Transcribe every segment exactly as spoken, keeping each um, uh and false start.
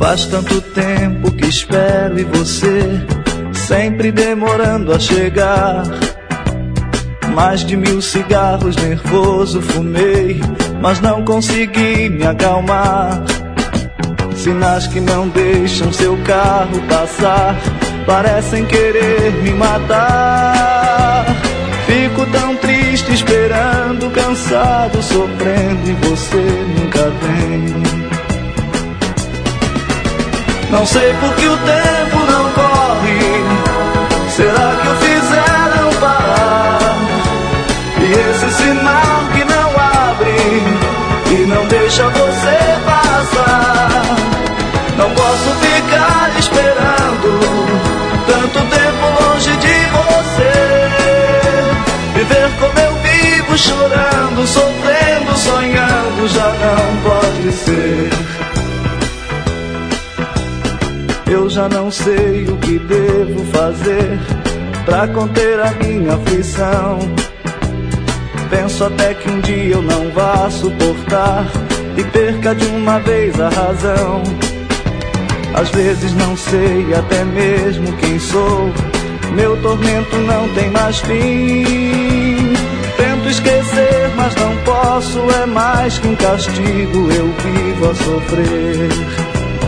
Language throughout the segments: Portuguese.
Faz tanto tempo que espero e você sempre demorando a chegar. Mais de mil cigarros nervoso fumei, mas não consegui me acalmar. Sinais que não deixam seu carro passar, parecem querer me matar. Fico tão triste esperando, cansado, sofrendo, e você nunca vem. Não sei por que o tempo não corre, será que o fizeram parar? E esse sinal que não abre e não deixa você passar. Não posso ficar esperando tanto tempo longe de você. Viver como eu vivo, chorando, sofrendo, sonhando, já não pode ser. Eu já não sei o que devo fazer pra conter a minha aflição. Penso até que um dia eu não vá suportar e perca de uma vez a razão. Às vezes não sei até mesmo quem sou, meu tormento não tem mais fim. Tento esquecer, mas não posso, é mais que um castigo, eu vivo a sofrer.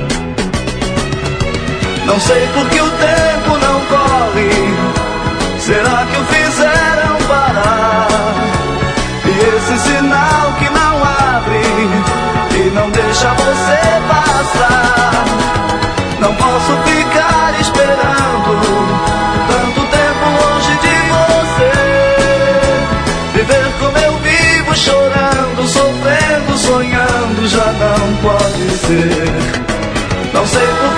Não sei por que o tempo não corre, será que o fizeram parar? E esse sinal que não abre e não deixa você passar. Não posso ficar esperando tanto tempo longe de você. Viver como eu vivo, chorando, sofrendo, sonhando, já não pode ser. Não sei por